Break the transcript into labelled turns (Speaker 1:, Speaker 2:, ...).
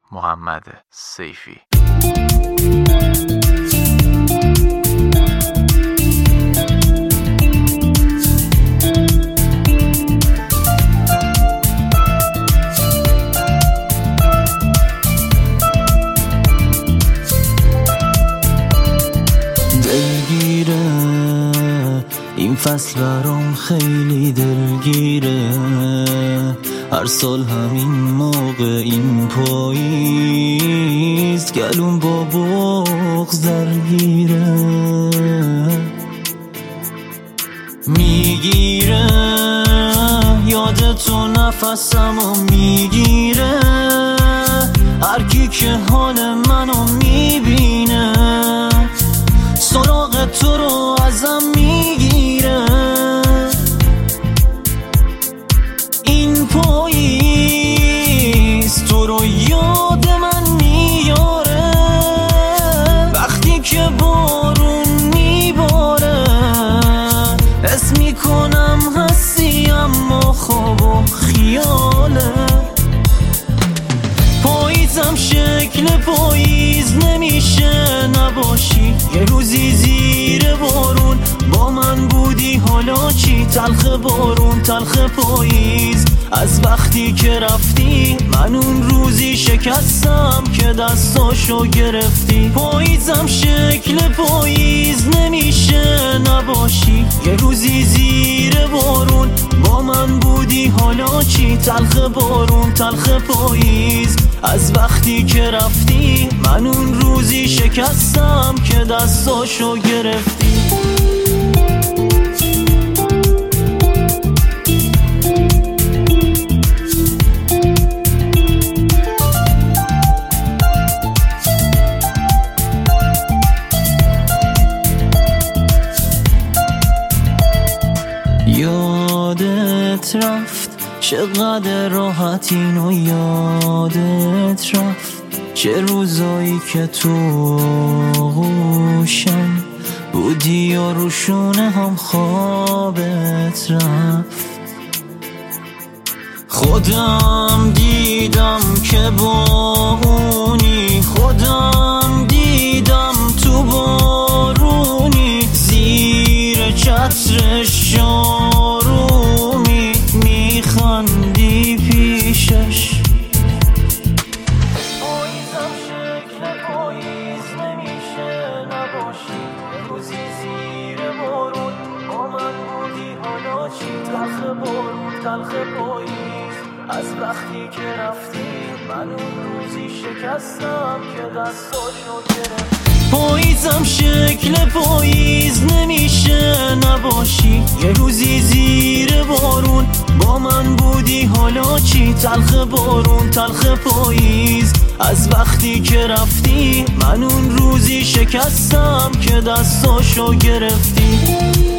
Speaker 1: محمد سیفی.
Speaker 2: دلگیره این فصل برام خیلی دلگیره، هر سال همین موقع این پاییز گلوم با بغض درگیره، میگیره یاد تو نفسمو میگیره، هر کی که حال منو میبینه سراغ تو رو ازم میگیره. این پاییز تو رو یاد من میاره، وقتی که بارون میباره حس میکنم هستی اما خواب و خیاله. پاییزم شکل پاییز نمیشه نباشی، یه روزی زیر بارون با من بودی حالا چی؟ تلخ بارون تلخ پاییز، از وقتی که رفتی من اون روزی شکستم که دستاشو گرفتی. پاییزم شکل پاییز نمیشه نباشی، یه روزی زیر بارون با من بودی حالا چی؟ تلخ بارون تلخ پاییز، از وقتی که رفتی من اون روزی شکستم که دستاشو گرفتی. یادت رفت چقدر راحت اینو یادت رفت، چه روزایی که تو غوشم بودی و روشونه هم خوابت رفت. خودم دیدم که با اونی، خودم دیدم تو بارونی، زیر چتر شارومی میخندی پیشش. پاییزم شکل پاییز نمیشه نباشی، روزی زیر بارون با من بودی حالا چی؟ تلخ بارون تلخ پاییز، از وقتی که رفتی من اون روزی شکستم که دستاشو گرفت. پاییزم شکل پاییز نمیشه نباشی، یه روزی زیر بارون با من بودی حالا چی؟ تلخ بارون تلخ پاییز، از وقتی که رفتی من اون روزی شکستم که دستاشو گرفتی.